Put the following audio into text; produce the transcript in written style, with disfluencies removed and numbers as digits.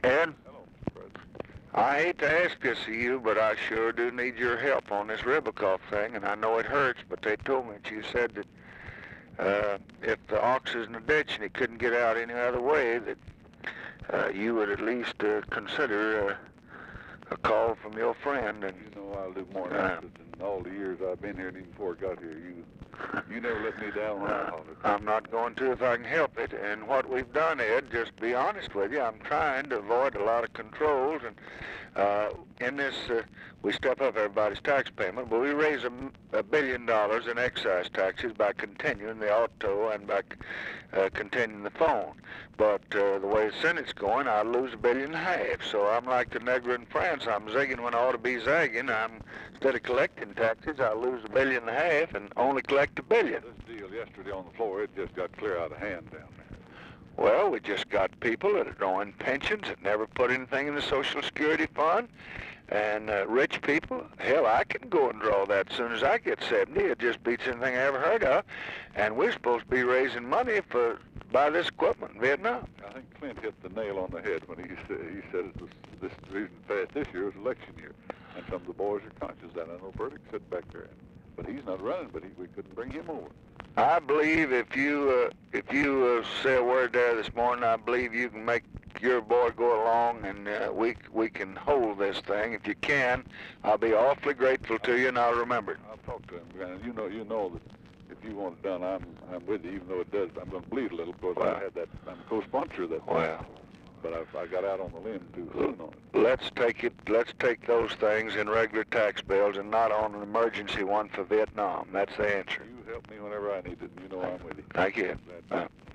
Ed, Hello, Fred. I hate to ask this of you, but I sure do need your help on this Ribicoff thing, and I know it hurts, but they told me that you said that if the ox is in the ditch and he couldn't get out any other way, that you would at least consider a call from your friend. And You know I'll do more than that in all the years I've been here, and even before I got here. You never let me down when I hollered. I'm not going to if I can help it. And what we've done, Ed, just be honest with you, I'm trying to avoid a lot of controls. And in this, we step up everybody's tax payment, but we raise $1 billion in excise taxes by continuing the auto and by continuing the phone. But the way the Senate's going, I'll lose $1.5 billion. So I'm like the nigger in France. I'm zigging when I ought to be zagging. Instead of collecting taxes, I'll lose $1.5 billion and only collect $1 billion. This deal yesterday on the floor, it just got clear out of hand down there. Well, we just got people that are drawing pensions that never put anything in the Social Security fund. And rich people, hell, I can go and draw that as soon as I get 70. It just beats anything I ever heard of. And we're supposed to be raising money to buy this equipment in Vietnam. I think Clint hit the nail on the head when he said this reason fast this year was election year. And some of the boys are conscious of that. I know Burdick sitting back there. But he's not running, but we couldn't bring him over. I believe if you say a word there this morning, I believe you can make your boy go along, and we can hold this thing. If you can, I'll be awfully grateful to you, and I'll remember it. I'll talk to him, and you know that if you want it done, I'm with you. Even though it does, I'm going to bleed a little because Well, I'm a co-sponsor of that. Well, But I got out on the limb too soon on it. let's take those things in regular tax bills and not on an emergency one for Vietnam. That's the answer. You help me whenever I need it. You know I'm with you. Thank you. Glad to.